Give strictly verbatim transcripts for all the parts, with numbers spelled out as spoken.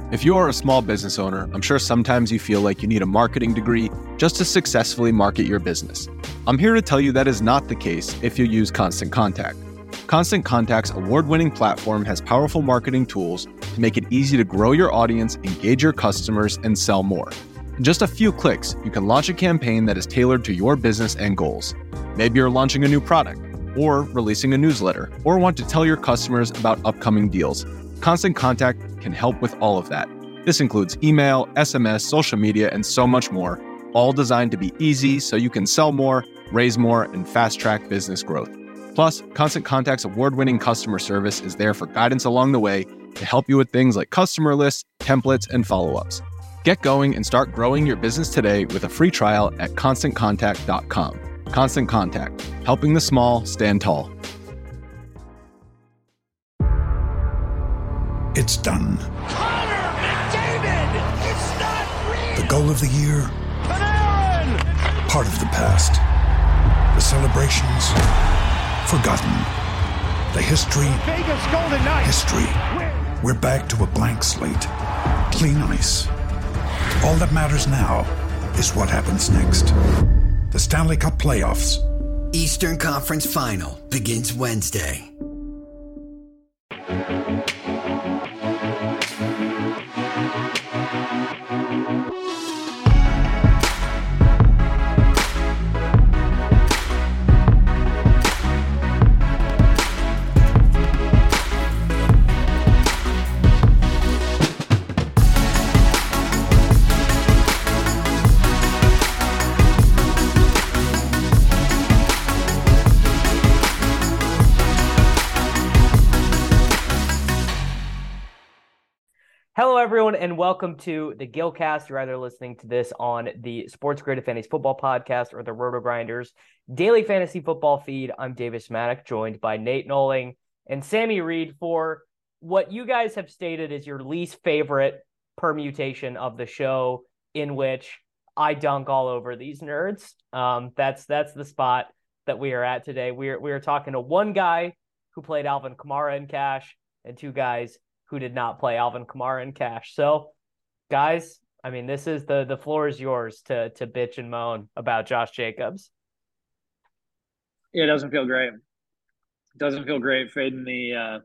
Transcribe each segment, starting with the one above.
If you are a small business owner, I'm sure sometimes you feel like you need a marketing degree just to successfully market your business. I'm here to tell you that is not the case if you use Constant Contact. Constant Contact's award-winning platform has powerful marketing tools to make it easy to grow your audience, engage your customers, and sell more. In just a few clicks, you can launch a campaign that is tailored to your business and goals. Maybe you're launching a new product, or releasing a newsletter, or want to tell your customers about upcoming deals. Constant Contact can help with all of that. This includes email, S M S, social media, and so much more, all designed to be easy so you can sell more, raise more, and fast-track business growth. Plus, Constant Contact's award-winning customer service is there for guidance along the way to help you with things like customer lists, templates, and follow-ups. Get going and start growing your business today with a free trial at constant contact dot com. Constant Contact, helping the small stand tall. It's done. Connor McDavid! It's not real! The goal of the year, Panarin! part of the past. The celebrations, forgotten. The history, Vegas Golden Knights! history. We're back to a blank slate. Clean ice. All that matters now is what happens next. The Stanley Cup Playoffs. Eastern Conference Final begins Wednesday. Hello, everyone, and welcome to the Gilcast. You're either listening to this on the Sports Grid Fantasy Football Podcast or the Roto Grinders Daily Fantasy Football Feed. I'm Davis Maddock, joined by Nate Noling and Sammy Reed for what you guys have stated is your least favorite permutation of the show, in which I dunk all over these nerds. Um, that's that's the spot that we are at today. We are we are talking to one guy who played Alvin Kamara in cash and two guys who did not play Alvin Kamara in cash. So, guys, I mean, this is the the floor is yours to to bitch and moan about Josh Jacobs. Yeah, it doesn't feel great. It doesn't feel great fading the uh,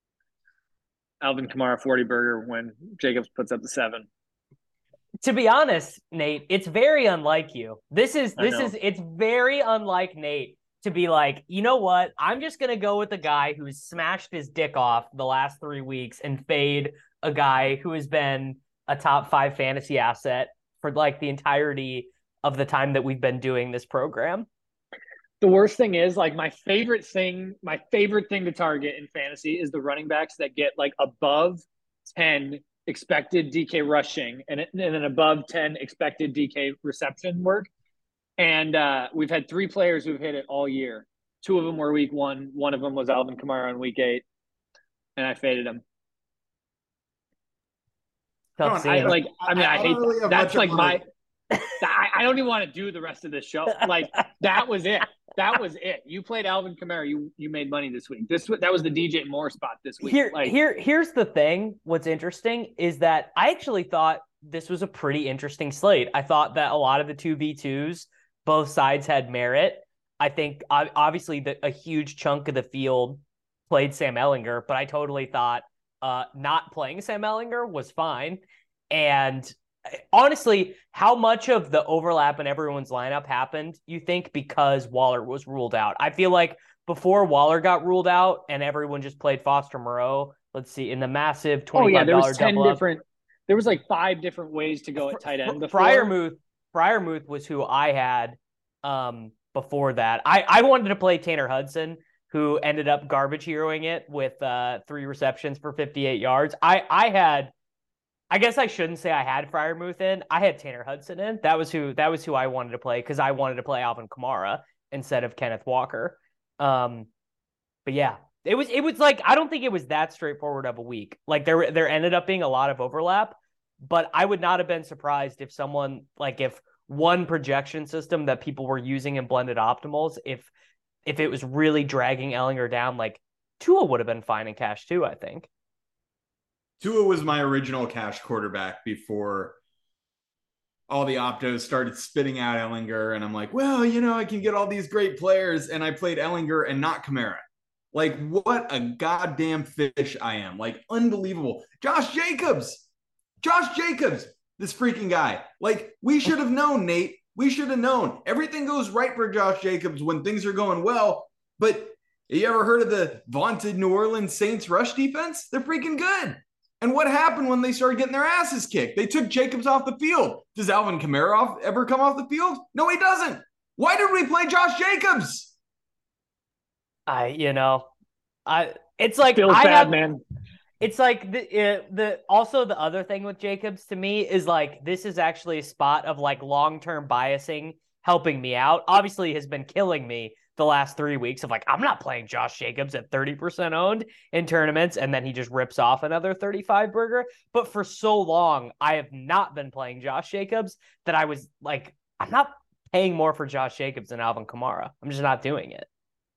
Alvin Kamara forty burger when Jacobs puts up the seven. To be honest, Nate, it's very unlike you. This is this is it's very unlike Nate to be like, you know what? I'm just going to go with a guy who's smashed his dick off the last three weeks and fade a guy who has been a top five fantasy asset for like the entirety of the time that we've been doing this program. The worst thing is, like, my favorite thing, my favorite thing to target in fantasy is the running backs that get like above ten expected D K rushing and, and then above ten expected D K reception work. And uh, we've had three players who've hit it all year. Two of them were week one. One of them was Alvin Kamara on week eight. And I faded him. Tough I, like, I mean, I, I hate really that. That's like my – I, I don't even want to do the rest of this show. Like, that was it. That was it. You played Alvin Kamara. You you made money this week. This That was the D J Moore spot this week. Here, like, here, Here's the thing. What's interesting is that I actually thought this was a pretty interesting slate. I thought that a lot of the two v twos – both sides had merit. I think obviously the, a huge chunk of the field played Sam Ehlinger, but I totally thought uh, not playing Sam Ehlinger was fine. And honestly, how much of the overlap in everyone's lineup happened, you think, because Waller was ruled out? I feel like before Waller got ruled out and everyone just played Foster Moreau, let's see, in the massive twenty-five dollars oh, yeah, there was ten double different, there was like five different ways to go at tight end. Freiermuth Freiermuth was who I had um, before that. I, I wanted to play Tanner Hudson, who ended up garbage heroing it with uh, three receptions for fifty-eight yards. I, I had, I guess I shouldn't say I had Freiermuth in. I had Tanner Hudson in. That was who that was who I wanted to play because I wanted to play Alvin Kamara instead of Kenneth Walker. Um, but yeah, it was it was like I don't think it was that straightforward of a week. Like there there ended up being a lot of overlap. But I would not have been surprised if someone, like if one projection system that people were using in blended optimals, if if it was really dragging Ehlinger down, like Tua would have been fine in cash too, I think. Tua was my original cash quarterback before all the optos started spitting out Ehlinger. And I'm like, well, you know, I can get all these great players. And I played Ehlinger and not Kamara. Like, what a goddamn fish I am. Like, unbelievable. Josh Jacobs. Josh Jacobs. This freaking guy. Like, we should have known, Nate. We should have known. Everything goes right for Josh Jacobs when things are going well. But you ever heard of the vaunted New Orleans Saints rush defense? They're freaking good. And what happened when they started getting their asses kicked? They took Jacobs off the field. Does Alvin Kamara off, ever come off the field? No, he doesn't. Why did we play Josh Jacobs? I, you know, I. It's like Feels I bad, have, man. It's like the uh, the also the other thing with Jacobs to me is like this is actually a spot of like long-term biasing helping me out. Obviously has been killing me the last three weeks of like, I'm not playing Josh Jacobs at thirty percent owned in tournaments. And then he just rips off another thirty-five burger. But for so long, I have not been playing Josh Jacobs that I was like, I'm not paying more for Josh Jacobs than Alvin Kamara. I'm just not doing it.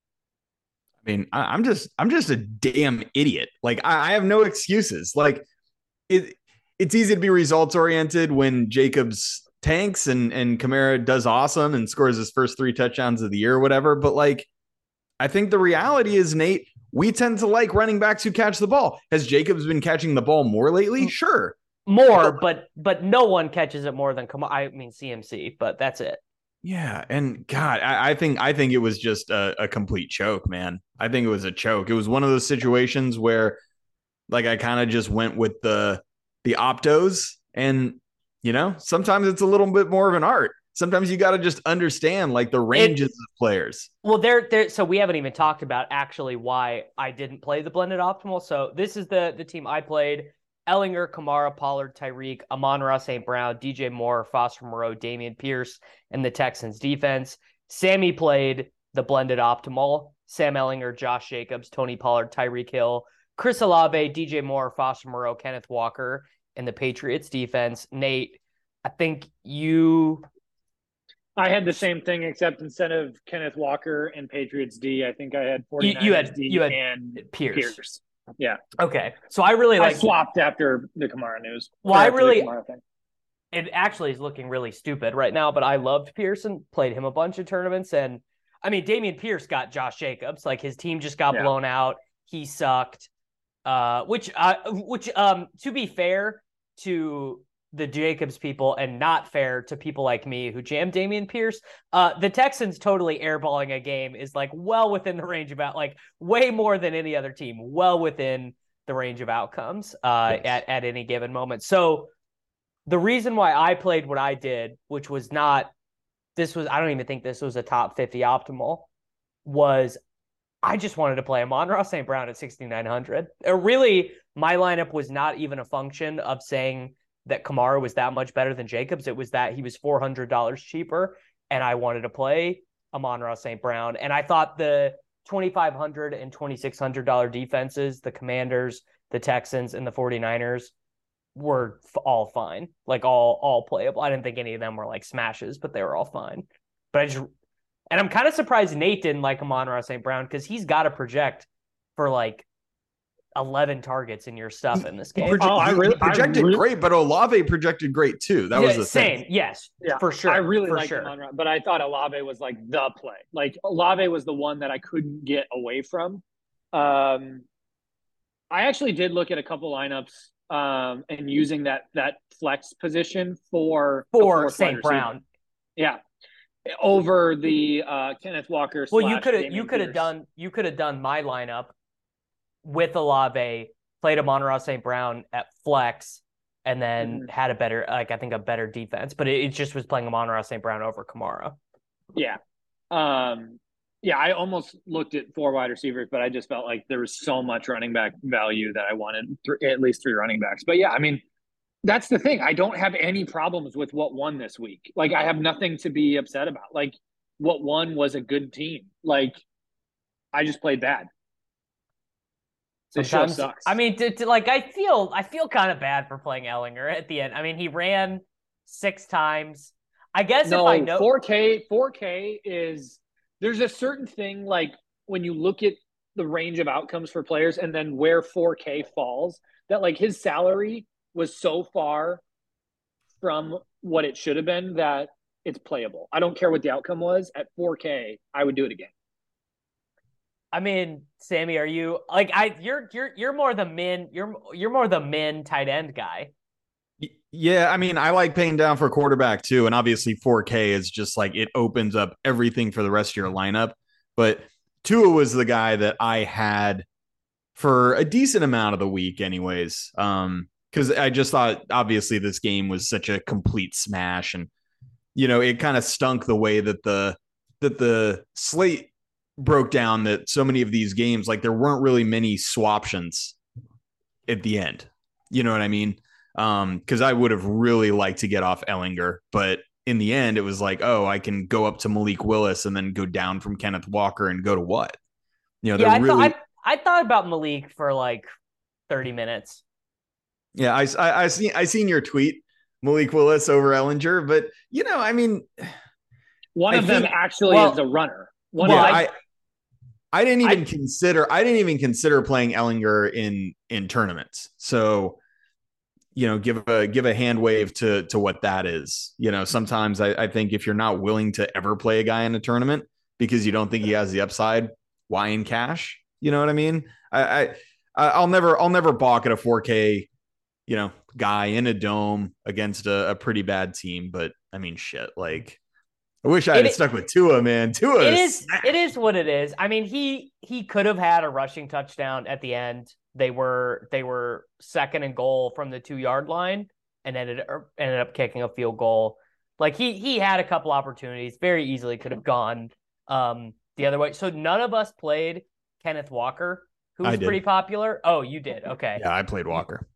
I mean, I, I'm just, I'm just a damn idiot. Like I, I have no excuses. Like it, it's easy to be results oriented when Jacobs tanks and, and Kamara does awesome and scores his first three touchdowns of the year or whatever. But like, I think the reality is, Nate, we tend to like running backs who catch the ball. Has Jacobs been catching the ball more lately? Sure. More, but but no one catches it more than Kamara. I mean C M C, but that's it. Yeah, and God, I, I think I think it was just a, a complete choke, man. I think it was a choke. It was one of those situations where, like, I kind of just went with the the optos, and you know, sometimes it's a little bit more of an art. Sometimes you got to just understand like the ranges it, of players. Well, there, there. So we haven't even talked about actually why I didn't play the blended optimal. So this is the the team I played. Ehlinger, Kamara, Pollard, Tyreek, Amon-Ra Saint Brown, D J Moore, Foster Moreau, Damian Pierce, and the Texans defense. Sammy played the blended optimal. Sam Ehlinger, Josh Jacobs, Tony Pollard, Tyreek Hill, Chris Olave, D J Moore, Foster Moreau, Kenneth Walker, and the Patriots defense. Nate, I think you... I had the same thing, except instead of Kenneth Walker and Patriots D, I think I had forty-niners you, you had, D you had and Pierce. Pierce. Yeah. Okay. So I really like I swapped after the Kamara news. Well, I really it actually is looking really stupid right now, but I loved Pierce and played him a bunch of tournaments. And I mean, Damian Pierce got Josh Jacobs. Like his team just got yeah. blown out. He sucked. Uh, which uh, which um to be fair to the Jacobs people and not fair to people like me who jammed Damian Pierce, uh, the Texans totally airballing a game is like well within the range of out, like way more than any other team, well within the range of outcomes uh, yes. at, at any given moment. So the reason why I played what I did, which was not, this was, I don't even think this was a top fifty optimal, was I just wanted to play Amon-Ra Saint Brown at sixty-nine hundred. It really, my lineup was not even a function of saying that Kamara was that much better than Jacobs. It was that he was four hundred dollars cheaper, and I wanted to play Amon-Ra Saint Brown. And I thought the twenty-five hundred dollars and twenty-six hundred dollars defenses, the Commanders, the Texans, and the forty-niners, were f- all fine. Like, all all playable. I didn't think any of them were, like, smashes, but they were all fine. But I just... And I'm kind of surprised Nate didn't like Amon-Ra Saint Brown, because he's got to project for, like, eleven targets in your stuff in this game. Proje- oh, I really, he projected I really, great, but Olave projected great too. That yeah, was the same. thing. Yes, yeah, for sure. I really like sure. him, but I thought Olave was like the play. Like Olave was the one that I couldn't get away from. Um, I actually did look at a couple lineups um, and using that that flex position for for Saint Brown. Yeah. Over the uh, Kenneth Walker. Well, you could have you could have done you could have done my lineup with Olave, played Amon-Ra Saint Brown at flex, and then mm-hmm. had a better, like I think, a better defense. But it, it just was playing Amon-Ra Saint Brown over Kamara. Yeah, um, yeah. I almost looked at four wide receivers, but I just felt like there was so much running back value that I wanted th- at least three running backs. But yeah, I mean, that's the thing. I don't have any problems with what won this week. Like, I have nothing to be upset about. Like, what won was a good team. Like, I just played bad. This show sucks. I mean, to, to, like, I feel, I feel kind of bad for playing Ehlinger at the end. I mean, he ran six times. I guess no, if I know four K, four K is there's a certain thing, like when you look at the range of outcomes for players and then where four K falls, that like his salary was so far from what it should have been that it's playable. I don't care what the outcome was. At four K, I would do it again. I mean, Sammy, are you like I? You're you're you're more the min. You're you're more the min tight end guy. Yeah, I mean, I like paying down for quarterback too, and obviously four K is just like it opens up everything for the rest of your lineup. But Tua was the guy that I had for a decent amount of the week, anyways. Um, because I just thought obviously this game was such a complete smash, and you know, it kind of stunk the way that the that the slate broke down, that so many of these games, like there weren't really many swaptions at the end. You know what I mean? Um, because I would have really liked to get off Ehlinger, but in the end, it was like, oh, I can go up to Malik Willis and then go down from Kenneth Walker and go to what? You know, they're yeah, I really. Thought, I, I thought about Malik for like thirty minutes. Yeah, I I I seen I seen your tweet, Malik Willis over Ehlinger, but you know, I mean, one I of them think, actually well, is a runner. One well, of them, I. I didn't even I, consider. I didn't even consider playing Ehlinger in in tournaments. So, you know, give a give a hand wave to to what that is. You know, sometimes I, I think if you're not willing to ever play a guy in a tournament because you don't think he has the upside, why in cash? You know what I mean? I, I I'll never I'll never balk at a four K, you know, guy in a dome against a, a pretty bad team. But I mean, shit, like. I wish I had stuck with Tua, man. Tua it is, is it is what it is. I mean, he he could have had a rushing touchdown at the end. They were they were second and goal from the two yard line and ended ended up kicking a field goal. Like he he had a couple opportunities, very easily could have gone um, the other way. So none of us played Kenneth Walker, who was pretty popular. Oh, you did. Okay. Yeah, I played Walker.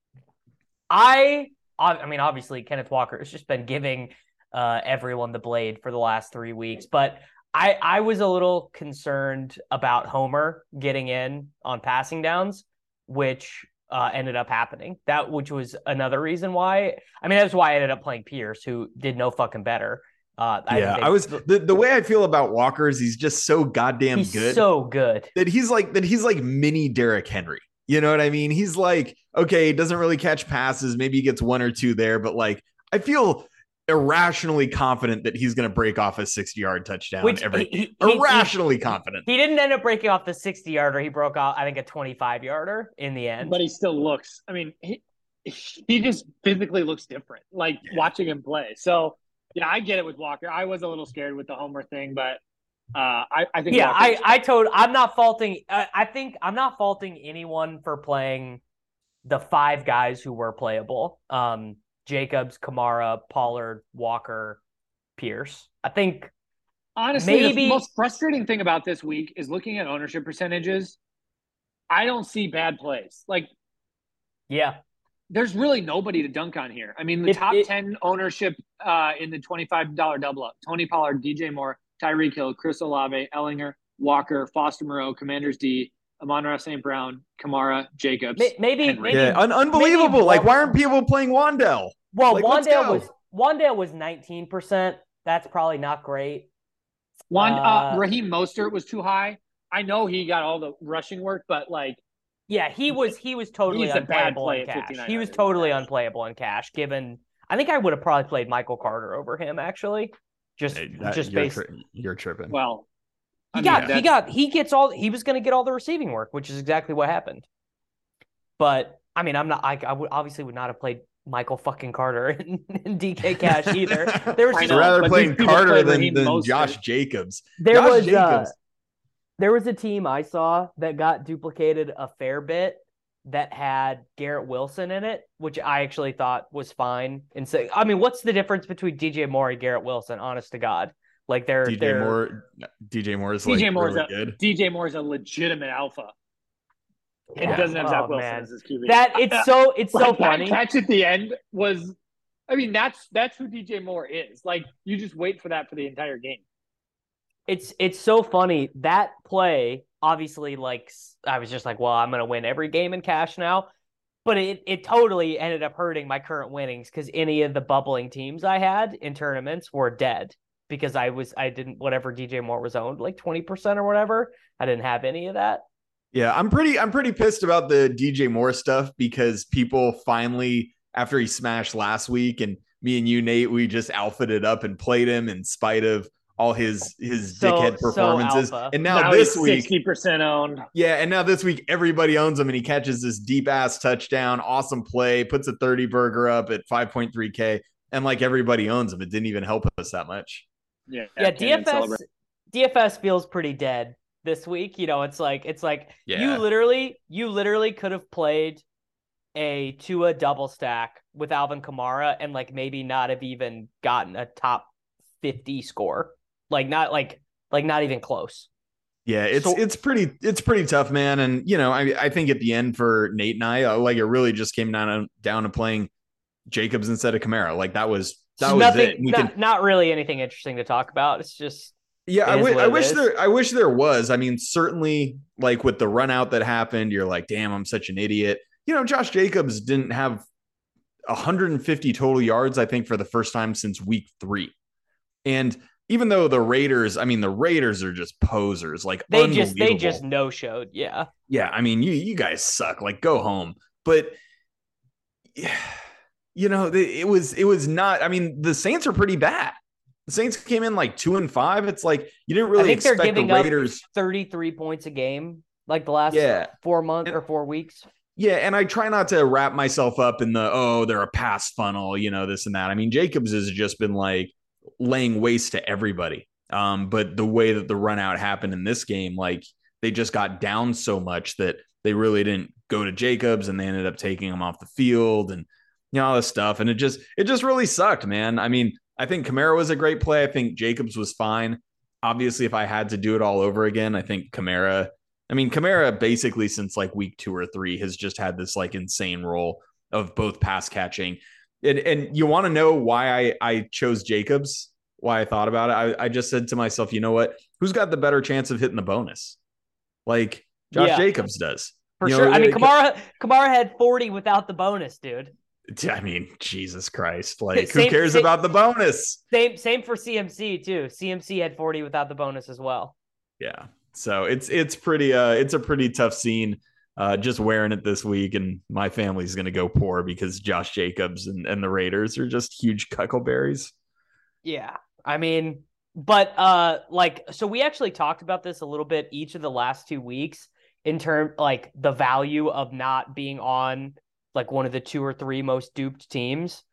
I I mean, obviously Kenneth Walker has just been giving Uh, everyone the blade for the last three weeks. But I, I was a little concerned about Homer getting in on passing downs, which uh, ended up happening. That which was another reason why. I mean, that's why I ended up playing Pierce, who did no fucking better. Uh, yeah, I, I was the, the way I feel about Walker is he's just so goddamn he's good. So good that he's like that he's like mini Derrick Henry. You know what I mean? He's like, okay, he doesn't really catch passes. Maybe he gets one or two there, but like I feel irrationally confident that he's going to break off a sixty-yard touchdown. Which every he, he, irrationally he, confident. He didn't end up breaking off the sixty-yarder. He broke off, I think, a twenty-five-yarder in the end. But he still looks. I mean, he he just physically looks different. Like yeah. watching him play. So yeah, I get it with Walker. I was a little scared with the Homer thing, but uh, I I think yeah, Walker's- I I told I'm not faulting. I, I think I'm not faulting anyone for playing the five guys who were playable. Um. Jacobs, Kamara, Pollard, Walker, Pierce. I think honestly, maybe the most frustrating thing about this week is looking at ownership percentages. I don't see bad plays. Like, yeah, there's really nobody to dunk on here. I mean, the it, top it, ten ownership uh, in the twenty-five dollars double up: Tony Pollard, D J Moore, Tyreek Hill, Chris Olave, Ehlinger, Walker, Foster Moreau, Commanders D, Amon-Ra Saint Brown, Kamara, Jacobs. Maybe, maybe yeah, un- unbelievable. Maybe, like, why aren't people playing Wandale? Well, like, Wandale was Wandale was nineteen percent. That's probably not great. One, uh, uh, Raheem Mostert was too high. I know he got all the rushing work, but like, yeah, he was he was totally unplayable in cash. He was totally unplayable in cash. Given, I think I would have probably played Michael Carter over him actually. Just, hey, that, just you're based. Tri- you're tripping. Well. He I got mean, he got he gets all he was going to get all the receiving work, which is exactly what happened. But I mean, I'm not. I, I would obviously would not have played Michael fucking Carter in, in D K Cash either. There was just, know, rather playing Carter than, than Josh Jacobs. There Josh was Jacobs. Uh, there was a team I saw that got duplicated a fair bit that had Garrett Wilson in it, which I actually thought was fine. And so, I mean, what's the difference between D J Moore and Garrett Wilson? Honest to God. Like they're D J they're, Moore, D J Moore is D J like Moore's really a, good. D J Moore is a legitimate alpha. It yeah. doesn't have oh, Zach Wilson man. as his Q B. That it's so it's like, so funny. That catch at the end was, I mean, that's that's who D J Moore is. Like you just wait for that for the entire game. It's it's so funny that play. Obviously, like I was just like, well, I'm gonna win every game in cash now. But it, it totally ended up hurting my current winnings because any of the bubbling teams I had in tournaments were dead. Because I was, I didn't, whatever D J Moore was owned, like twenty percent or whatever. I didn't have any of that. Yeah, I'm pretty I'm pretty pissed about the D J Moore stuff because people finally, after he smashed last week, and me and you, Nate, we just alphaed it up and played him in spite of all his his So- dickhead so performances. alpha. And now, Now this he's week, sixty percent owned. yeah, and now this week everybody owns him, and he catches this deep ass touchdown, awesome play, puts a thirty burger up at five point three K, and like everybody owns him. It didn't even help us that much. Yeah, Yeah, can't even D F S celebrate. D F S feels pretty dead this week. You know, it's like it's like Yeah. you literally you literally could have played a Tua double stack with Alvin Kamara and like maybe not have even gotten a top fifty score. Like not like like not even close. Yeah, it's So- it's pretty it's pretty tough, man. And you know, I I think at the end for Nate and I, uh, like it really just came down to, down to playing Jacobs instead of Kamara. Like that was that Just was nothing, it. We not, can not really anything interesting to talk about. It's just Yeah, I It is wi- what I it wish is. there I wish there was. I mean, certainly like with the run out that happened, you're like, damn, I'm such an idiot. You know, Josh Jacobs didn't have one hundred fifty total yards, I think, for the first time since week three. And even though the Raiders, I mean, the Raiders are just posers, like they just they unbelievable. just no showed. Yeah. Yeah, I mean, you you guys suck. Like, go home. But yeah, you know, the- it was it was not. I mean, the Saints are pretty bad. The Saints came in like two and five. It's like you didn't I really think they're expect the giving up Raiders. thirty-three points a game like the last Yeah. four months And- or four weeks. Yeah, and I try not to wrap myself up in the oh, they're a pass funnel, you know, this and that. I mean, Jacobs has just been like laying waste to everybody. Um, but the way that the run out happened in this game, like they just got down so much that they really didn't go to Jacobs, and they ended up taking him off the field and you know all this stuff. And it just it just really sucked, man. I mean, I think Kamara was a great play. I think Jacobs was fine. Obviously, if I had to do it all over again, I think Kamara. I mean, Kamara basically since like week two or three has just had this like insane role of both pass catching. And, and you want to know why I, I chose Jacobs, why I thought about it. I, I just said to myself, you know what? Who's got the better chance of hitting the bonus? Like Josh Yeah. Jacobs does. For You sure. know, I mean, it- Kamara Kamara had forty without the bonus, dude. I mean, Jesus Christ. Like, Same- who cares same- about the bonus? Same same for C M C too. C M C had forty without the bonus as well. Yeah. So it's it's pretty uh it's a pretty tough scene. Uh just wearing it this week, and my family's gonna go poor because Josh Jacobs and, and the Raiders are just huge cuckleberries. Yeah. I mean, but uh like so we actually talked about this a little bit each of the last two weeks in term like the value of not being on like one of the two or three most duped teams.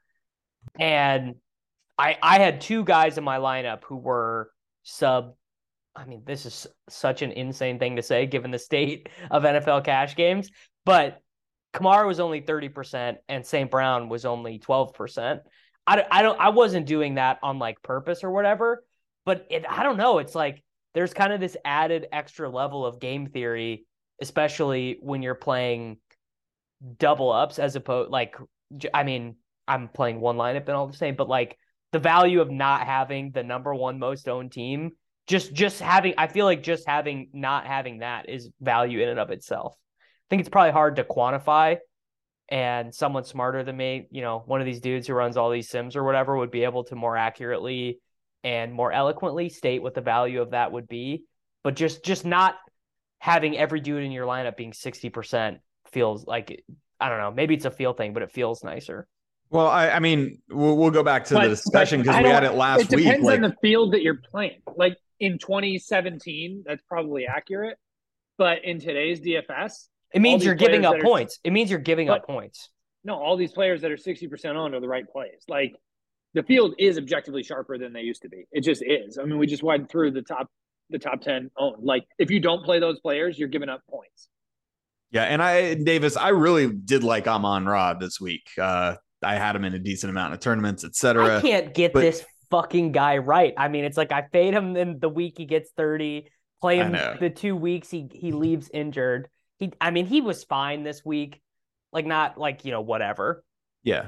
And I I had two guys in my lineup who were sub I mean, this is such an insane thing to say given the state of N F L cash games, but Kamara was only thirty percent and Saint Brown was only twelve percent. I don't, I don't, I wasn't doing that on like purpose or whatever, but it, I don't know. It's like, there's kind of this added extra level of game theory, especially when you're playing double ups as opposed like, j- I mean, I'm playing one lineup and all the same, but like the value of not having the number one most owned team, just, just having, I feel like just having, not having that is value in and of itself. I think it's probably hard to quantify. And someone smarter than me, you know, one of these dudes who runs all these sims or whatever would be able to more accurately and more eloquently state what the value of that would be. But just just not having every dude in your lineup being sixty percent feels like, I don't know, maybe it's a feel thing, but it feels nicer. Well, I, I mean, we'll, we'll go back to But- the discussion but because I we don't- had it last It week. depends Like, on the field that you're playing. Like in twenty seventeen, that's probably accurate. But in today's D F S, It means these you're giving players up that are- points. It means you're giving up But- points. no, all these players that are sixty percent owned are the right plays. Like the field is objectively sharper than they used to be. It just is. I mean, we just went through the top the top ten owned. Like if you don't play those players, you're giving up points. yeah, and I, Davis, I really did like Amon Ra this week. Uh, I had him in a decent amount of tournaments, et cetera. I can't get but- this fucking guy right. I mean, it's like I fade him in the week he gets thirty, play I him know. the two weeks he, he leaves injured. He, I mean, he was fine this week. Like, not like, you know, whatever. Yeah.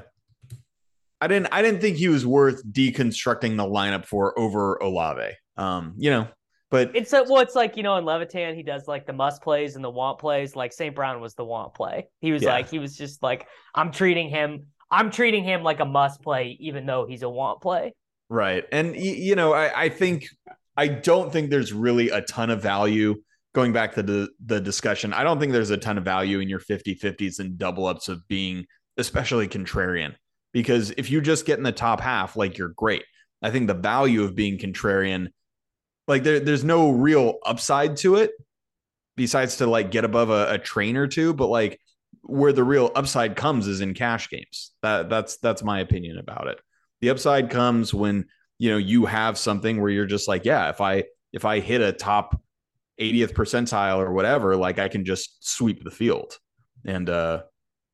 I didn't I didn't think he was worth deconstructing the lineup for over Olave. Um, you know, but It's a, well, it's like, you know, in Levitan, he does like the must plays and the want plays. Like Saint Brown was the want play. He was Yeah. like, he was just like, I'm treating him, I'm treating him like a must play, even though he's a want play. right. And y- you know, I, I think I don't think there's really a ton of value going back to the, the discussion, I don't think there's a ton of value in your fifty-fifties and double ups of being especially contrarian, because if you just get in the top half, like you're great. I think the value of being contrarian, like there, there's no real upside to it besides to like get above a, a train or two. But like where the real upside comes is in cash games. That that's, that's my opinion about it. The upside comes when, you know, you have something where you're just like, yeah, if I, if I hit a top eightieth percentile or whatever, like I can just sweep the field. And, uh,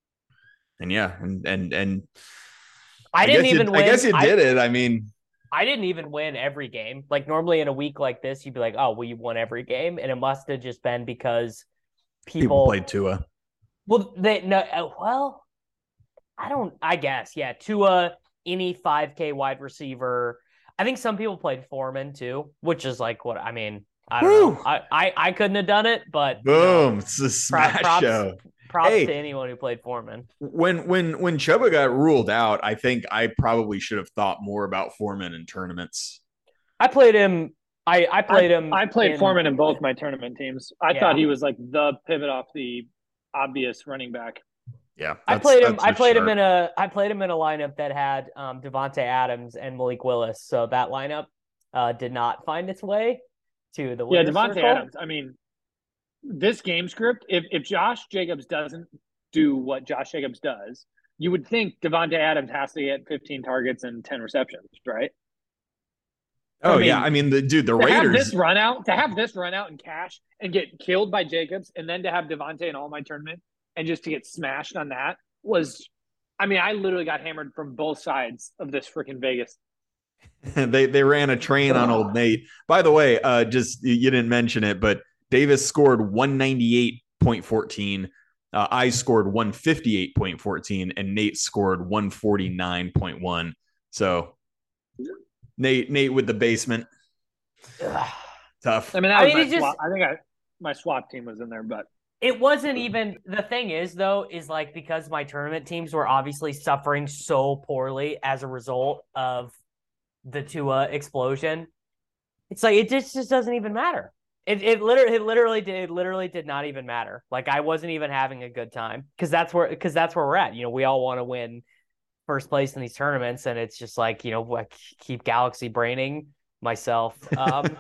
and yeah, and, and, and I, I didn't even you, win. I guess you did I, it. I mean, I didn't even win every game. Like normally in a week like this, you'd be like, oh, well, you won every game. And it must have just been because people, people played Tua. Well, they, no, well, I don't, I guess. Yeah. Tua, any five K wide receiver. I think some people played Foreman too, which is like what, I mean, I don't Woo! know. I, I, I couldn't have done it, but boom, you know, it's a smash props, show. Props hey, to anyone who played Foreman. When when when Chuba got ruled out, I think I probably should have thought more about Foreman in tournaments. I played him. I, I played I, him. I played in, Foreman in both my tournament teams. I yeah. thought he was like the pivot off the obvious running back. Yeah, I played him. I played sharp. him in a. I played him in a lineup that had um, Devontae Adams and Malik Willis. So that lineup uh, did not find its way to the yeah Devontae circle. Adams. I mean, this game script. If if Josh Jacobs doesn't do what Josh Jacobs does, you would think Devontae Adams has to get fifteen targets and ten receptions, right? Oh I mean, yeah, I mean the dude, the to Raiders have this run out to have this run out in cash and get killed by Jacobs, and then to have Devontae in all my tournament and just to get smashed on that was, I mean, I literally got hammered from both sides of this freaking Vegas. they they ran a train on old Nate. By the way, uh, just you didn't mention it, but Davis scored one ninety-eight point one four. Uh, I scored one fifty-eight point one four, and Nate scored one forty-nine point one. So. Nate, Nate with the basement. Ugh. Tough. I mean, that was I, mean, my just, swap. I think I, my swap team was in there, but it wasn't even. The thing is, though, is like because my tournament teams were obviously suffering so poorly as a result of the Tua explosion. It's like it just, just doesn't even matter. It it literally it literally did it literally did not even matter. Like I wasn't even having a good time because that's where because that's where we're at. You know, we all want to win first place in these tournaments, and it's just like, you know, I keep galaxy braining myself. Um,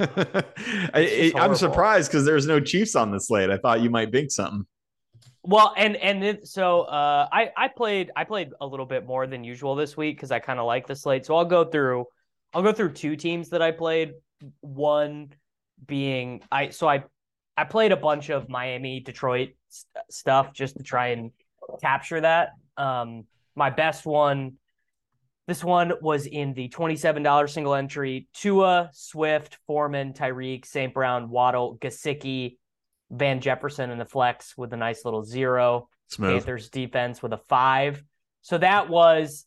I, I'm surprised because there's no Chiefs on the slate. I thought you might bink something. Well, and and it, so uh, I I played I played a little bit more than usual this week because I kind of like the slate. So I'll go through I'll go through two teams that I played. One being I so I I played a bunch of Miami Detroit st- stuff just to try and capture that. Um, My best one, this one was in the twenty-seven dollars single entry. Tua, Swift, Foreman, Tyreek, Saint Brown, Waddle, Gesicki, Van Jefferson in the flex with a nice little zero. Smooth. Panthers defense with a five. So that was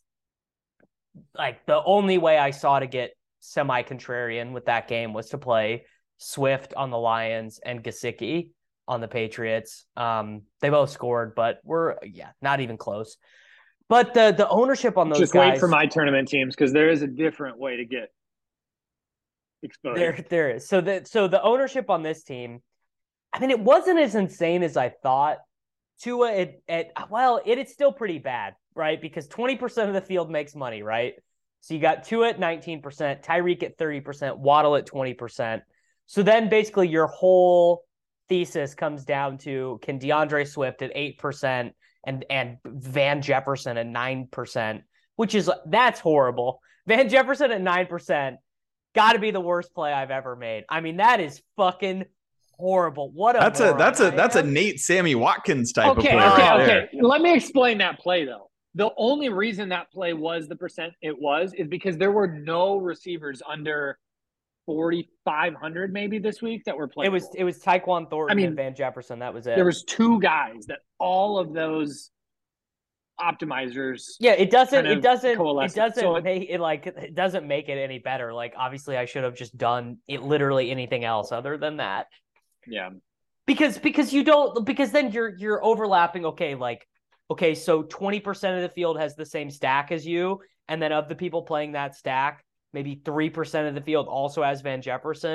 like the only way I saw to get semi-contrarian with that game was to play Swift on the Lions and Gesicki on the Patriots. Um, they both scored, but we're, yeah, not even close. But the the ownership on those Just guys. Just wait for my tournament teams because there is a different way to get exposed. There, there is. So the so the ownership on this team, I mean, it wasn't as insane as I thought. Tua, it, it well, it is still pretty bad, right? Because twenty percent of the field makes money, right? So you got Tua at nineteen percent, Tyreek at thirty percent, Waddle at twenty percent. So then basically your whole thesis comes down to, can DeAndre Swift at eight percent and and Van Jefferson at nine percent, which is, that's horrible. Van Jefferson at nine percent, got to be the worst play I've ever made. I mean, that is fucking horrible. What a That's a that's a that's a Nate Sammy Watkins type okay, of play. Okay, right okay. there. Let me explain that play though. The only reason that play was the percent it was is because there were no receivers under forty-five hundred maybe this week that were playing. It was it was Tyquan Thornton I mean, and Van Jefferson. That was it. There was two guys that all of those optimizers. Yeah, it doesn't it doesn't it doesn't so it, make it like it doesn't make it any better. Like obviously I should have just done it literally anything else other than that. Yeah. Because because you don't because then you're you're overlapping, okay, like okay, so twenty percent of the field has the same stack as you, and then of the people playing that stack, maybe three percent of the field also has Van Jefferson.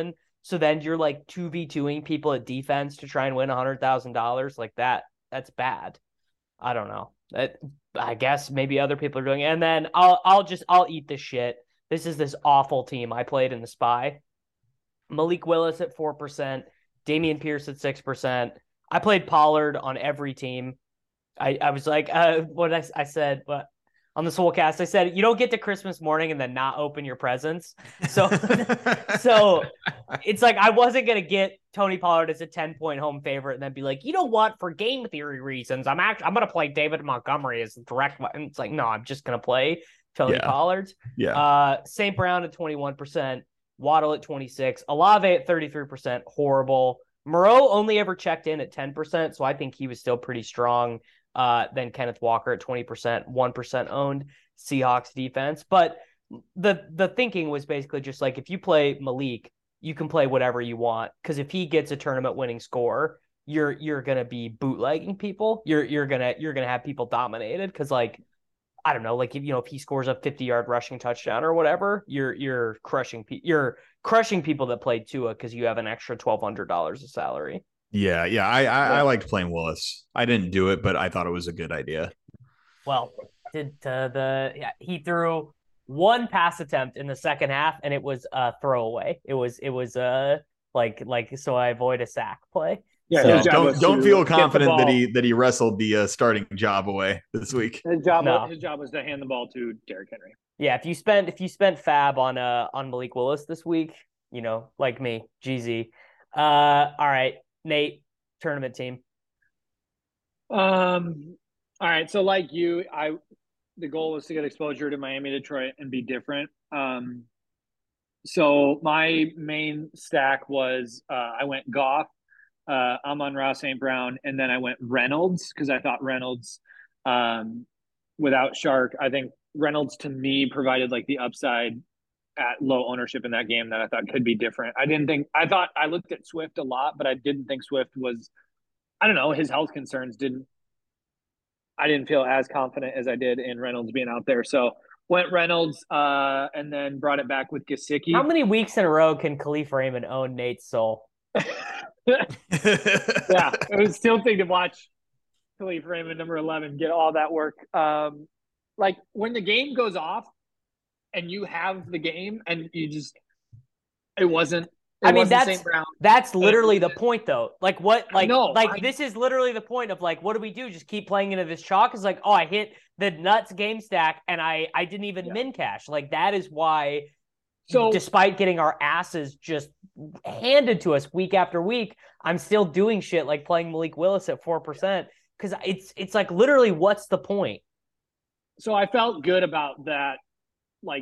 So then you're like two v twoing people at defense to try and win one hundred thousand dollars. Like that, that's bad. I don't know. That, I guess maybe other people are doing it. And then I'll I'll just I'll eat this shit. This is this awful team I played in the Spy. Malik Willis at four percent, Dameon Pierce at six percent. I played Pollard on every team. I, I was like, uh, what I, I said, but on the Soulcast, I said, you don't get to Christmas morning and then not open your presents. So, so it's like, I wasn't going to get Tony Pollard as a ten point home favorite and then be like, you know what, for game theory reasons, I'm actually, I'm going to play David Montgomery as direct. And it's like, no, I'm just going to play Tony yeah. Pollard. Yeah. Uh, Saint Brown at twenty-one percent, Waddle at twenty-six, Olave at thirty-three percent. Horrible. Moreau only ever checked in at ten percent. So I think he was still pretty strong. Uh, then Kenneth Walker at twenty percent, one percent owned Seahawks defense. But the the thinking was basically just like, if you play Malik, you can play whatever you want. Because if he gets a tournament winning score, you're you're gonna be bootlegging people. You're you're gonna you're gonna have people dominated. Because like, I don't know, like if you know if he scores a fifty yard rushing touchdown or whatever, you're you're crushing pe- you're crushing people that played Tua because you have an extra twelve hundred dollars of salary. Yeah, yeah. I, I I liked playing Willis. I didn't do it, but I thought it was a good idea. Well, did uh, the yeah, he threw one pass attempt in the second half, and it was a throwaway. It was it was uh like like so I avoid a sack play. Yeah, So- his job was Don't don't to feel get the confident that ball. he that he wrestled the uh, starting job away this week. His job, No. his job was to hand the ball to Derrick Henry. Yeah, if you spent if you spent fab on uh on Malik Willis this week, you know, like me, G Z. Uh, all right, Nate, tournament team. Um. All right. So, like you, I the goal was to get exposure to Miami, Detroit, and be different. Um. So my main stack was uh, I went Goff, uh, Amon-Ra Saint Brown, and then I went Reynolds because I thought Reynolds, um, without Shark, I think Reynolds to me provided like the upside at low ownership in that game that I thought could be different. I didn't think I thought I looked at Swift a lot, but I didn't think Swift was. I don't know. His health concerns didn't. I didn't feel as confident as I did in Reynolds being out there. So went Reynolds, uh, and then brought it back with Gesicki. How many weeks in a row can Khalif Raymond own Nate's soul? Yeah, it was still thing to watch Khalif Raymond, number eleven, get all that work. Um, like when the game goes off and you have the game and you just, it wasn't. It I mean, wasn't that's Saint Brown. that's literally the point, though. Like what? Like know, like I- this is literally the point of like, what do we do? Just keep playing into this chalk? It's like, oh, I hit the nuts game stack and I I didn't even Yeah. min cash. Like that is why. So despite getting our asses just handed to us week after week, I'm still doing shit like playing Malik Willis at four percent because it's it's like literally, what's the point? so I felt good about that, like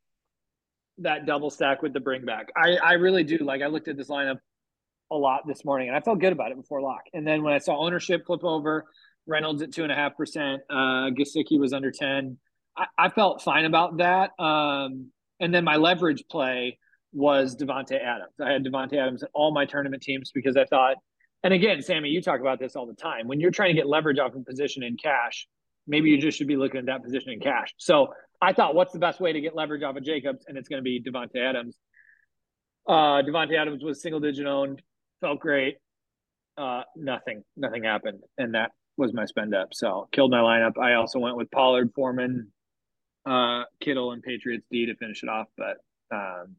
that double stack with the bring back. I, I really do. Like I looked at this lineup a lot this morning and I felt good about it before lock. And then when I saw ownership flip over, Reynolds at two and a half percent, uh, Gesicki was under ten. I, I felt fine about that. Um, and then my leverage play was Devontae Adams. I had Devontae Adams in all my tournament teams because I thought, and again, Sammy, you talk about this all the time. When you're trying to get leverage off a position in cash, maybe you just should be looking at that position in cash. So I thought, what's the best way to get leverage off of Jacobs? And it's going to be Devontae Adams. Uh, Devontae Adams was single digit owned, felt great. Uh, nothing, nothing happened. And that was my spend up. So killed my lineup. I also went with Pollard, Foreman, uh, Kittle, and Patriots D to finish it off. But um,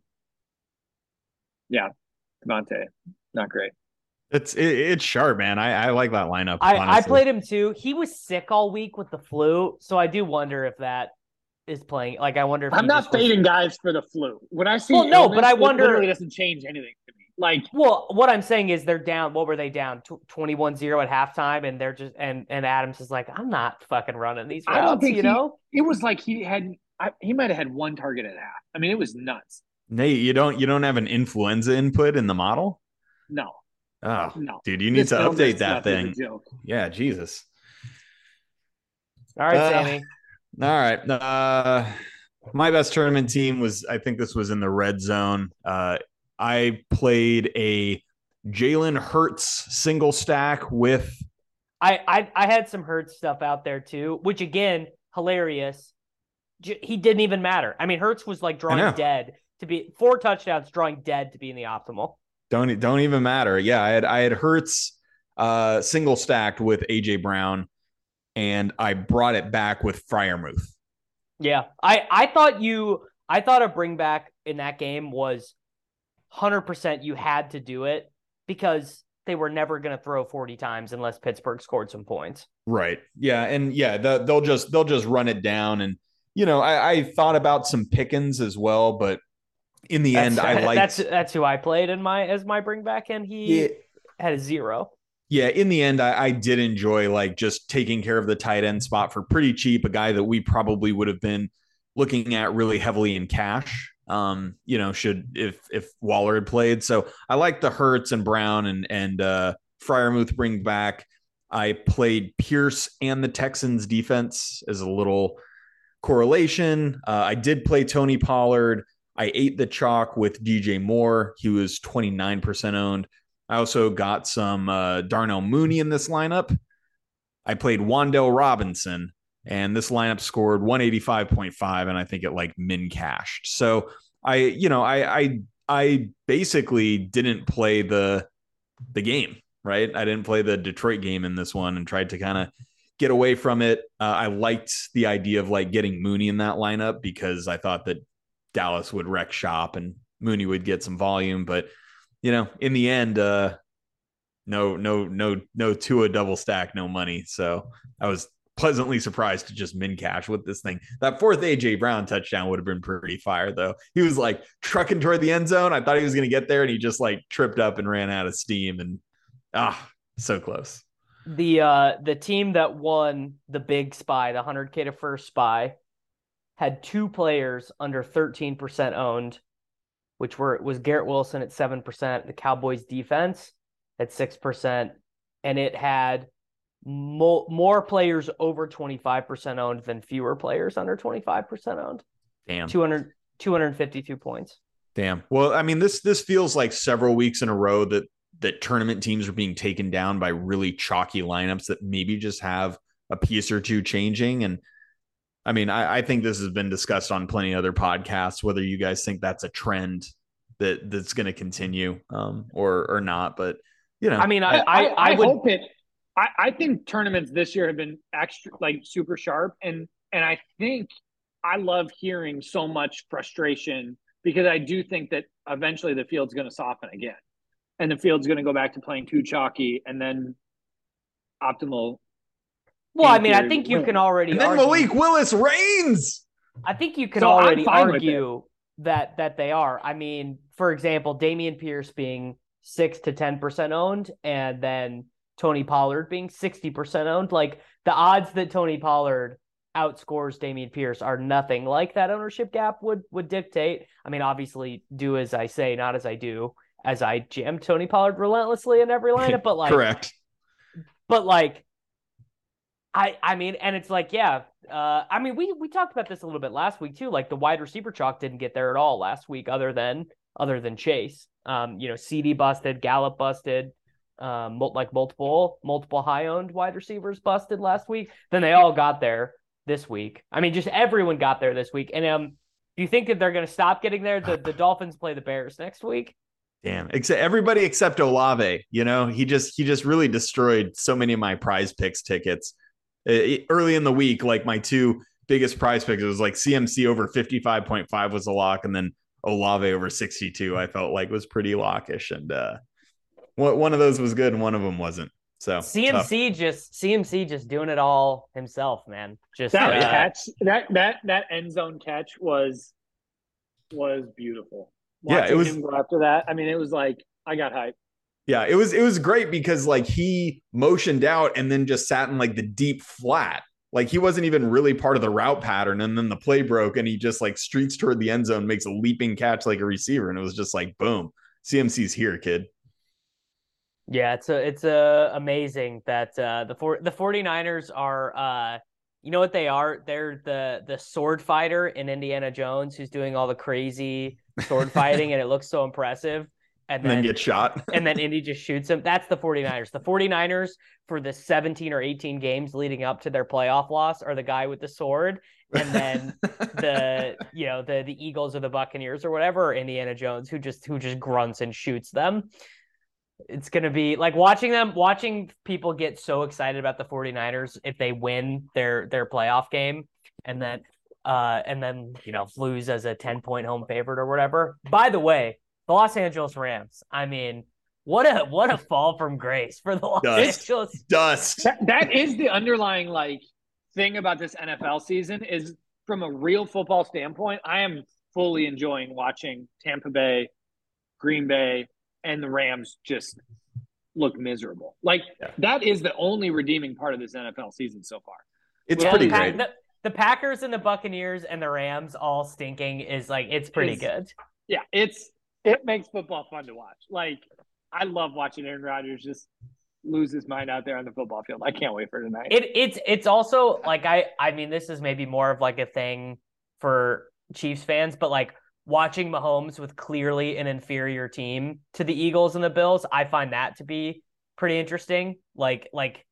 yeah, Devontae, not great. It's it, it's sharp, man. I, I like that lineup. I, I honestly. played him too. He was sick all week with the flu, so I do wonder if that is playing. Like, I wonder if I'm he not just was- fading guys for the flu. When I see Well, no, illness, but I it wonder- literally doesn't change anything to me. Like, Well, what I'm saying is they're down. What were they down? twenty-one zero at halftime, and they're just and and Adams is like, I'm not fucking running these routes. I don't think you he- know. it was like he had, I, he might have had one target at half. I mean, it was nuts. Nate, you don't you don't have an influenza input in the model? No, Oh, no. dude, you need This to illness update that stuff is a thing. joke. Yeah, Jesus. All right, Uh, Sammy. All right. Uh, my best tournament team was, I think this was in the red zone. Uh, I played a Jalen Hurts single stack with. I, I I had some Hurts stuff out there too, which again, hilarious. J- He didn't even matter. I mean, Hurts was like know. drawing dead to be four touchdowns, drawing dead to be in the optimal. Don't don't even matter. Yeah, I had I had Hurts uh, single stacked with A J Brown, and I brought it back with Freiermuth. Yeah, I I thought you I thought a bring back in that game was one hundred percent you had to do it because they were never going to throw forty times unless Pittsburgh scored some points. Right. Yeah, and yeah, the, they'll just they'll just run it down, and you know, I, I thought about some Pickens as well, but in the that's, end, I liked that's that's who I played in my as my bring back, and he it, had a zero. Yeah, in the end, I, I did enjoy like just taking care of the tight end spot for pretty cheap, a guy that we probably would have been looking at really heavily in cash. Um, you know, should if if Waller had played. So I like the Hurts and Brown and and uh, Freiermuth bring back. I played Pierce and the Texans defense as a little correlation. Uh, I did play Tony Pollard. I ate the chalk with D J Moore. He was twenty-nine percent owned. I also got some uh, Darnell Mooney in this lineup. I played Wan'Dale Robinson, and this lineup scored one eighty-five point five, and I think it like min cashed. So I, you know, I, I, I basically didn't play the, the game, right? I didn't play the Detroit game in this one and tried to kind of get away from it. Uh, I liked the idea of like getting Mooney in that lineup because I thought that Dallas would wreck shop and Mooney would get some volume, but you know, in the end, uh, no, no, no, no Tua double stack, no money. So I was pleasantly surprised to just min cash with this thing. That fourth A J Brown touchdown would have been pretty fire, though. He was like trucking toward the end zone. I thought he was going to get there, and he just like tripped up and ran out of steam. And ah, so close. The uh, the team that won the big spy, the one hundred K to first spy, had two players under thirteen percent owned, which were was Garrett Wilson at seven percent, the Cowboys defense at six percent, and it had mo- more players over twenty-five percent owned than fewer players under twenty-five percent owned. Damn. two hundred, two hundred fifty-two points. Damn. Well, I mean, this this feels like several weeks in a row that that tournament teams are being taken down by really chalky lineups that maybe just have a piece or two changing. And I mean, I, I think this has been discussed on plenty of other podcasts, whether you guys think that's a trend that that's going to continue um, or or not. But, you know, I mean, I, I, I, I would hope it. I, I think tournaments this year have been extra, like super sharp. And, and I think I love hearing so much frustration because I do think that eventually the field's going to soften again. And the field's going to go back to playing too chalky and then optimal. Well, I mean, I think you can already. And then argue, Malik Willis reigns. I think you can So already I'm fine with argue that that they are. I mean, for example, Dameon Pierce being six to ten percent owned, and then Tony Pollard being sixty percent owned. Like the odds that Tony Pollard outscores Dameon Pierce are nothing like that ownership gap would would dictate. I mean, obviously, do as I say, not as I do. As I jam Tony Pollard relentlessly in every lineup, but like correct. But like. I, I mean, and it's like, yeah, uh, I mean, we, we talked about this a little bit last week too. Like the wide receiver chalk didn't get there at all last week, other than, other than Chase, um, you know, C D busted, Gallup busted, um, like multiple, multiple high owned wide receivers busted last week. Then they all got there this week. I mean, just everyone got there this week. And, um, do you think that they're going to stop getting there? The, the Dolphins play the Bears next week. Damn, except everybody except Olave, you know, he just, he just really destroyed so many of my prize picks tickets. Early in the week, like my two biggest prize picks, it was like C M C over fifty-five point five was a lock, and then Olave over sixty-two I felt like was pretty lockish, and uh one of those was good and one of them wasn't. So C M C tough. just C M C just doing it all himself, man. Just that uh, catch, that that that end zone catch was was beautiful. Watching yeah, it was him go after that. I mean, it was like I got hyped. Yeah, it was it was great because like he motioned out and then just sat in like the deep flat. Like he wasn't even really part of the route pattern. And then the play broke and he just like streaks toward the end zone, makes a leaping catch like a receiver. And it was just like, boom, C M C's here, kid. Yeah, it's a, it's a amazing that uh, the for, the 49ers are, uh, you know what they are? They're the the sword fighter in Indiana Jones who's doing all the crazy sword fighting and it looks so impressive. And then, and then get shot. And then Indy just shoots him. That's the 49ers. The 49ers for the seventeen or eighteen games leading up to their playoff loss are the guy with the sword. And then the, you know, the the Eagles or the Buccaneers or whatever, or Indiana Jones, who just who just grunts and shoots them. It's going to be like watching them, watching people get so excited about the 49ers if they win their their playoff game and then uh and then, you know, lose as a ten point home favorite or whatever. By the way, the Los Angeles Rams, I mean, what a what a fall from grace for the Los Dust. Angeles. Dust. That, that is the underlying like thing about this N F L season is from a real football standpoint, I am fully enjoying watching Tampa Bay, Green Bay, and the Rams just look miserable. Like Yeah. that is the only redeeming part of this N F L season so far. It's Yeah, pretty the, Pa- great. The, the Packers and the Buccaneers and the Rams all stinking is like it's pretty It's- good. Yeah, it's it makes football fun to watch. Like I love watching Aaron Rodgers just lose his mind out there on the football field. I can't wait for tonight. It it's it's also like I I mean this is maybe more of like a thing for Chiefs fans, but like watching Mahomes with clearly an inferior team to the Eagles and the Bills, I find that to be pretty interesting. Like like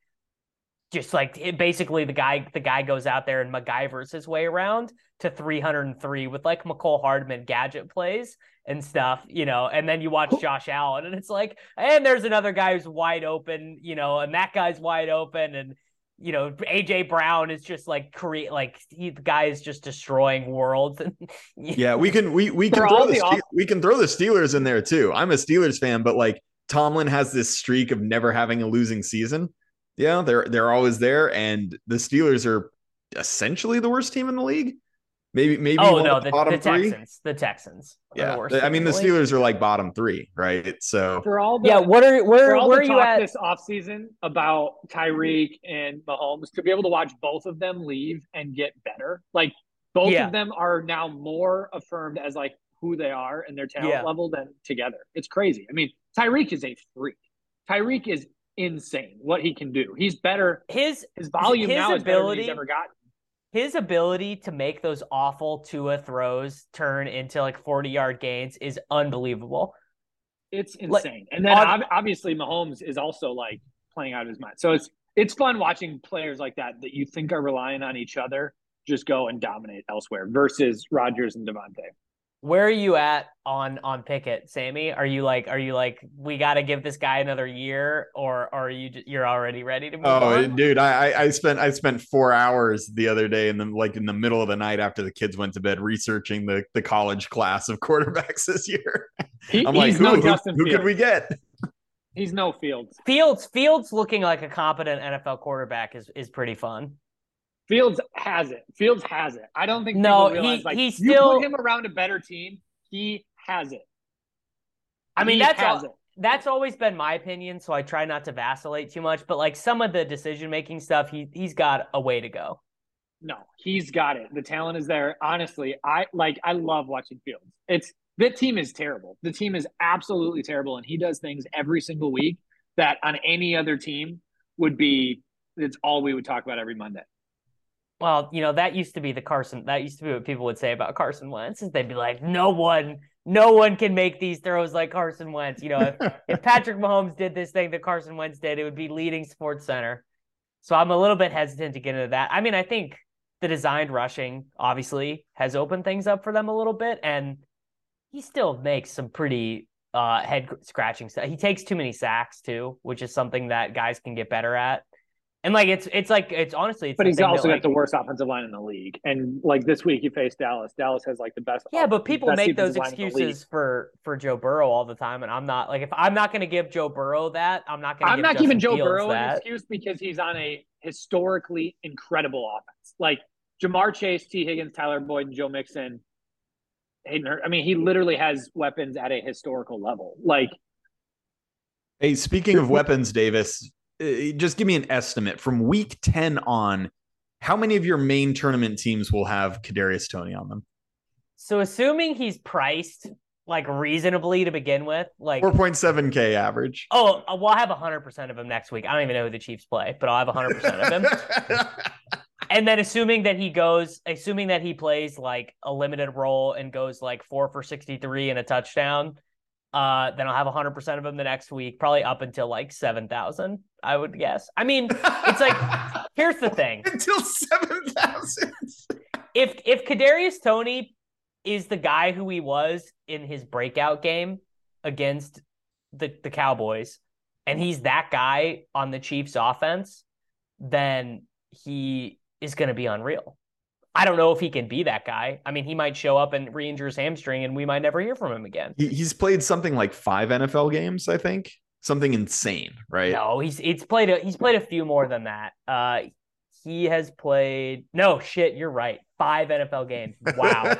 just like it, basically the guy the guy goes out there and MacGyvers his way around to three hundred three with like McCole Hardman gadget plays and stuff, you know, and then you watch Josh Allen and it's like, and there's another guy who's wide open, you know, and that guy's wide open and you know, A J Brown is just like create like he the guy is just destroying worlds and Yeah, we can we we For can throw all the the Ste- off- we can throw the Steelers in there too. I'm a Steelers fan, but like Tomlin has this streak of never having a losing season. Yeah, they're they're always there, and the Steelers are essentially the worst team in the league. Maybe maybe oh one no, of the, bottom the three. Texans, the Texans. are the Yeah, worst I team mean in the league. Steelers are like bottom three, right? So for all the Yeah, what are for where all where the are you talk at? this offseason about Tyreek and Mahomes, to be able to watch both of them leave and get better, like both Yeah. of them are now more affirmed as like who they are and their talent Yeah. level than together. It's crazy. I mean, Tyreek is a freak. Tyreek is insane what he can do. He's better. His His volume his now is better than ability he's ever gotten. his ability to make those awful Tua throws turn into like forty yard gains is unbelievable. It's Like, insane. And then on- ob- obviously Mahomes is also like playing out of his mind. So it's it's fun watching players like that that you think are relying on each other just go and dominate elsewhere versus Rodgers and Devontae. Where are you at on on Pickett, Sammy? Are you like are you like we got to give this guy another year, or, or are you you're already ready to move oh, on? dude, I I- I spent I spent four hours the other day in the like in the middle of the night after the kids went to bed researching the the college class of quarterbacks this year. He, I'm like, he's who, no who, Justin who Fields. could we get? He's no Fields. Fields Fields looking like a competent N F L quarterback is is pretty fun. Fields has it. Fields has it. I don't think No, people realize he- like he you still- put him around a better team, he has it. I mean He that's has all, it. that's always been my opinion, so I try not to vacillate too much. But like some of the decision making stuff, he he's got a way to go. No, he's got it. The talent is there. Honestly, I like I love watching Fields. It's the team is terrible. The team is absolutely terrible, and he does things every single week that on any other team would be it's all we would talk about every Monday. Well, you know, that used to be the Carson. That used to be what people would say about Carson Wentz. Is they'd be like, no one, no one can make these throws like Carson Wentz. You know, if, if Patrick Mahomes did this thing that Carson Wentz did, it would be leading Sports Center. So I'm a little bit hesitant to get into that. I mean, I think the designed rushing obviously has opened things up for them a little bit, and he still makes some pretty uh, head scratching stuff. He takes too many sacks too, which is something that guys can get better at. And like it's it's like it's honestly, it's But the he's thing also that, got like, the worst offensive line in the league. And like this week, he faced Dallas. Dallas has like the best. yeah, but people best make those defensive line in the league. excuses for for Joe Burrow all the time, and I'm not like if I'm not going to give Joe Burrow that, I'm not going to. I'm give not Justin giving Joe Fields Burrow that. an excuse because he's on a historically incredible offense. Like Jamar Chase, T. Higgins, Tyler Boyd, and Joe Mixon. Hayden Hurst. I mean, he literally has weapons at a historical level. Like, Hey, speaking of weapons, Davis, uh, just give me an estimate from week ten on. How many of your main tournament teams will have Kadarius Toney on them? So assuming he's priced like reasonably to begin with, like four point seven K average. oh, well, I'll have one hundred percent of him next week. I don't even know who the Chiefs play, but I'll have one hundred percent of him. And then assuming that he goes, assuming that he plays like a limited role and goes like four for sixty-three and a touchdown, uh, then I'll have one hundred percent of him the next week, probably up until like seven thousand, I would guess. I mean, it's like, here's the thing. Until seven thousand. If if Kadarius Toney is the guy who he was in his breakout game against the, the Cowboys, and he's that guy on the Chiefs offense, then he is going to be unreal. I don't know if he can be that guy. I mean, he might show up and re-injure his hamstring and we might never hear from him again. He, he's played something like five N F L games, I think. Something insane, right? No, he's he's played a he's played a few more than that. Uh, he has played no shit. You're right. Five N F L games. Wow.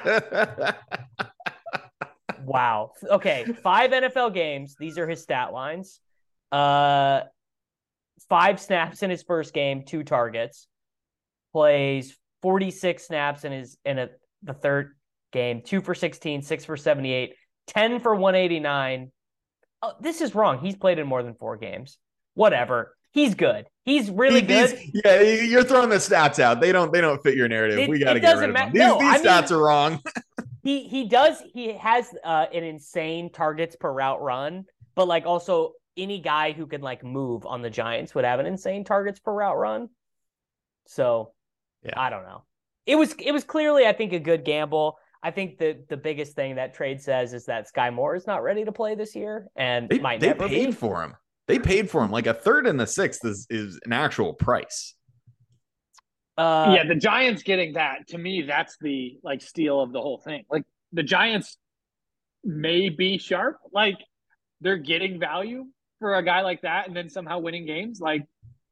Wow. Okay, five N F L games. These are his stat lines. Uh, five snaps in his first game, two targets. Plays forty-six snaps in his in a the third game, two for sixteen, six for seventy-eight, ten for one eighty-nine. Oh, this is wrong. He's played in more than four games. Whatever. He's good. He's really He- good. these- yeah, you're throwing the stats out. They don't. They don't fit your narrative. It- we got to it get doesn't rid of them. ma- These, no, these I stats mean- are wrong. He he does. He has uh, an insane targets per route run, but like also any guy who can like move on the Giants would have an insane targets per route run. So Yeah. I don't know. It was it was clearly, I think, a good gamble. I think the the biggest thing that trade says is that Sky Moore is not ready to play this year and They, might they never paid be. for him. They paid for him. Like a third and a sixth is is an actual price. Uh, yeah, the Giants getting that, to me, that's the like steal of the whole thing. Like the Giants may be sharp, like they're getting value for a guy like that, and then somehow winning games. Like,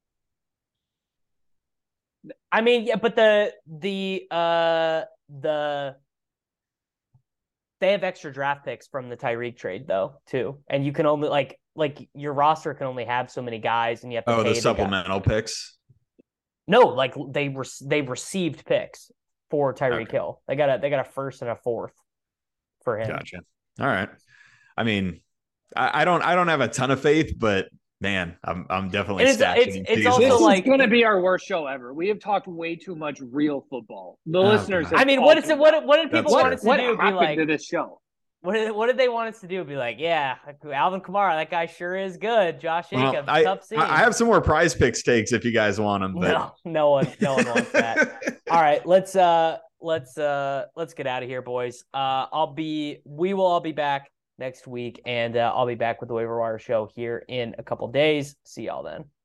I mean, yeah, but the the uh the they have extra draft picks from the Tyreek trade though too, and you can only like like your roster can only have so many guys, and you have to Oh, pay the guy- supplemental picks. No, like they were they received picks for Tyreek Okay. Hill. They got a they got a first and a fourth for him. Gotcha. All right. I mean, I, I don't. I don't have a ton of faith, but man, I'm. I'm definitely It is- stashing it's- it's these. also this like- is going to be our worst show ever. We have talked way too much real football. The Oh, listeners, God. have I mean, all what is it? tuned What out. what did people That's want fair. us to What do? Be happened like, to this show? what did what did they want us to do? Be like, yeah, Alvin Kamara, that guy sure is good. Josh Well, Jacobs, I, tough scene. I I have some more prize picks takes if you guys want them. But No, no one, no one wants that. All right, let's uh, let's uh, let's get out of here, boys. Uh, I'll be, we will all be back next week, and uh, I'll be back with the Waiver Wire Show here in a couple days. See y'all then.